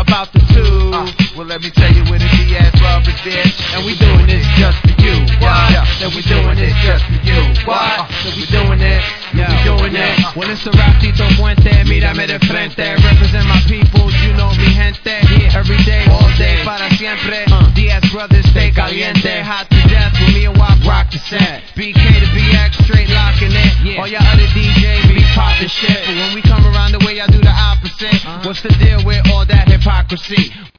about the two. Well, let me tell you what it be as Robert did. And we doing this just for you. What? That we doing this just for you. What? That we doing it. We doing it. Well, it's a Ratito Puente. Mírame de frente. Represent my people. You know mi gente. Every day, all day, para siempre. Diaz Brothers, stay caliente. Hot to death with me and Wop rock the set. BK to BX, straight locking it. All your other DJs be popping shit. But when we come around the way y'all do the opposite. What's the deal with all that hypocrisy?